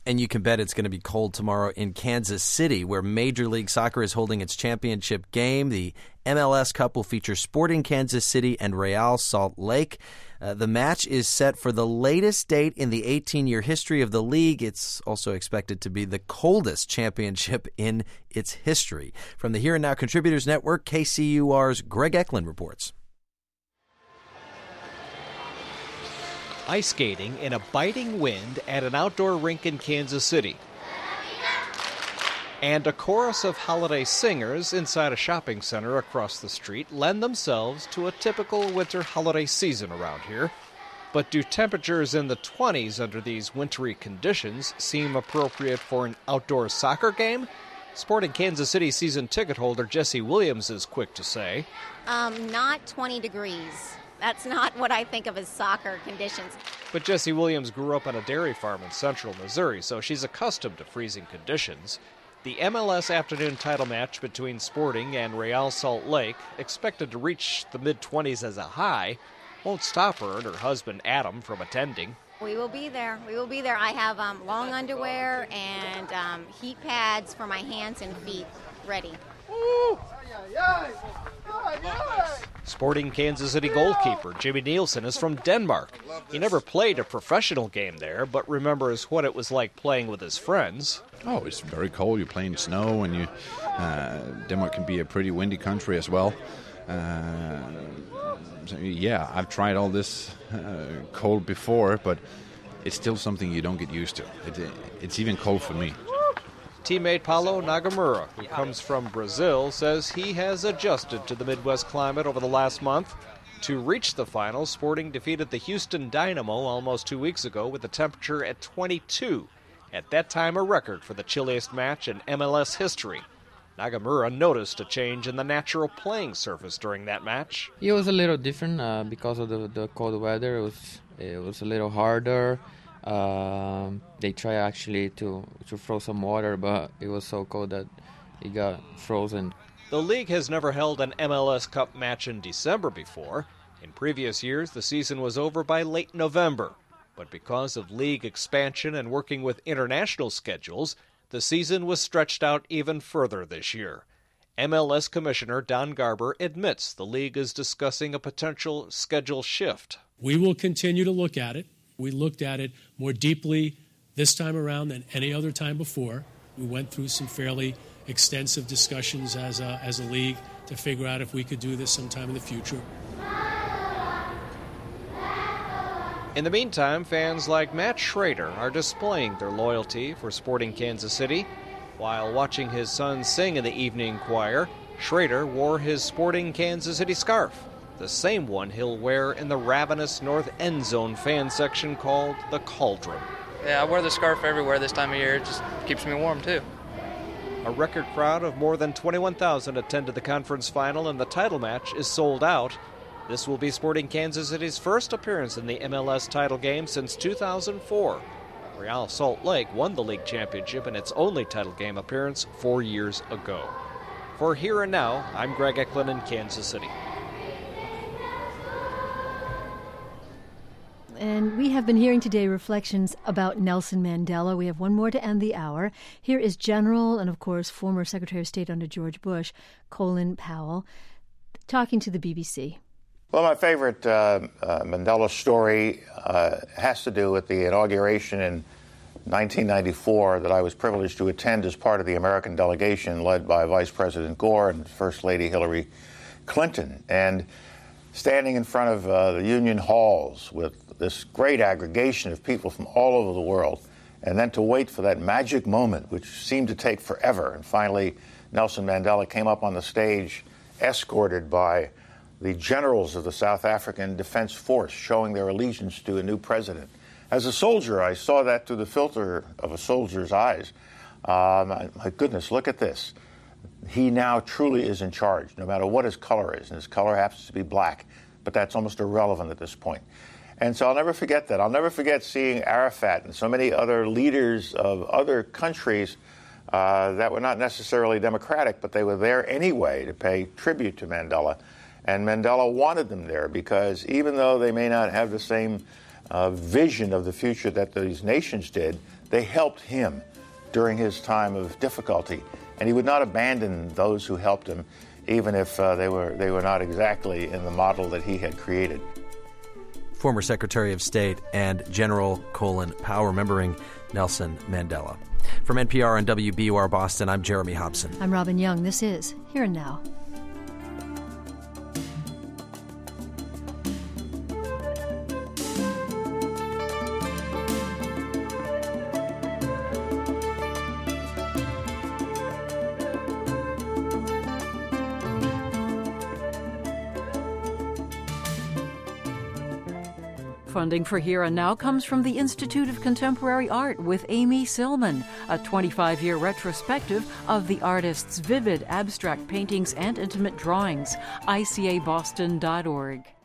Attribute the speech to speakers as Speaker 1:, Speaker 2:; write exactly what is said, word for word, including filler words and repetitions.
Speaker 1: And you can bet it's going to be cold tomorrow in Kansas City, where Major League Soccer is holding its championship game. The M L S Cup will feature Sporting Kansas City and Real Salt Lake. Uh, the match is set for the latest date in the eighteen-year history of the league. It's also expected to be the coldest championship in its history. From the Here and Now Contributors Network, K C U R's Greg Eklund reports.
Speaker 2: Ice skating in a biting wind at an outdoor rink in Kansas City. And a chorus of holiday singers inside a shopping center across the street lend themselves to a typical winter holiday season around here. But do temperatures in the twenties under these wintry conditions seem appropriate for an outdoor soccer game? Sporting Kansas City season ticket holder Jesse Williams is quick to say.
Speaker 3: Um, not twenty degrees. That's not what I think of as soccer conditions.
Speaker 2: But Jesse Williams grew up on a dairy farm in central Missouri, so she's accustomed to freezing conditions. The M L S afternoon title match between Sporting and Real Salt Lake, expected to reach the mid-twenties as a high, won't stop her and her husband Adam from attending.
Speaker 3: We will be there. We will be there. I have um, long underwear and um, heat pads for my hands and feet ready.
Speaker 2: Ooh. Sporting Kansas City goalkeeper Jimmy Nielsen is from Denmark. He never played a professional game there, but remembers what it was like playing with his friends.
Speaker 4: Oh, it's very cold. You're playing snow, and you uh, Denmark can be a pretty windy country as well. Uh, so yeah, I've tried all this uh, cold before, but it's still something you don't get used to. It, it's even cold for me.
Speaker 2: Teammate Paulo Nagamura, who comes from Brazil, says he has adjusted to the Midwest climate over the last month. To reach the final, Sporting defeated the Houston Dynamo almost two weeks ago with the temperature at twenty-two. At that time, a record for the chilliest match in M L S history. Nagamura noticed a change in the natural playing surface during that match.
Speaker 5: It was a little different uh, because of the, the cold weather. It was it was a little harder. Um, they tried actually to, to throw some water, but it was so cold that it got frozen.
Speaker 2: The league has never held an M L S Cup match in December before. In previous years, the season was over by late November. But because of league expansion and working with international schedules, the season was stretched out even further this year. M L S Commissioner Don Garber admits the league is discussing a potential schedule shift.
Speaker 6: We will continue to look at it. We looked at it more deeply this time around than any other time before. We went through some fairly extensive discussions as a, as a league to figure out if we could do this sometime in the future.
Speaker 2: In the meantime, fans like Matt Schrader are displaying their loyalty for Sporting Kansas City. While watching his son sing in the evening choir, Schrader wore his Sporting Kansas City scarf, the same one he'll wear in the ravenous North End Zone fan section called the Cauldron.
Speaker 7: Yeah, I wear the scarf everywhere this time of year. It just keeps me warm, too.
Speaker 2: A record crowd of more than twenty-one thousand attended the conference final, and the title match is sold out. This will be Sporting Kansas City's first appearance in the M L S title game since two thousand four. Real Salt Lake won the league championship in its only title game appearance four years ago. For Here and Now, I'm Greg Eklund in Kansas City.
Speaker 8: And we have been hearing today reflections about Nelson Mandela. We have one more to end the hour. Here is General and, of course, former Secretary of State under George Bush, Colin Powell, talking to the B B C.
Speaker 9: Well, my favorite uh, uh, Mandela story uh, has to do with the inauguration in nineteen ninety-four that I was privileged to attend as part of the American delegation led by Vice President Gore and First Lady Hillary Clinton. And standing in front of uh, the Union Halls with this great aggregation of people from all over the world, and then to wait for that magic moment, which seemed to take forever. And finally, Nelson Mandela came up on the stage, escorted by the generals of the South African Defense Force, showing their allegiance to a new president. As a soldier, I saw that through the filter of a soldier's eyes. Um, my goodness, look at this. He now truly is in charge, no matter what his color is. And his color happens to be black, but that's almost irrelevant at this point. And so I'll never forget that. I'll never forget seeing Arafat and so many other leaders of other countries uh, that were not necessarily democratic, but they were there anyway to pay tribute to Mandela. And Mandela wanted them there because even though they may not have the same uh, vision of the future that these nations did, They helped him during his time of difficulty, and he would not abandon those who helped him, even if uh, they were they were not exactly in the model that he had created.
Speaker 1: Former Secretary of State and General Colin Powell, remembering Nelson Mandela. From N P R and W B U R Boston, I'm Jeremy Hobson.
Speaker 8: I'm Robin Young. This is Here and Now.
Speaker 10: Funding for Here and Now comes from the Institute of Contemporary Art with Amy Silman, a twenty-five-year retrospective of the artist's vivid abstract paintings and intimate drawings. I C A Boston dot org.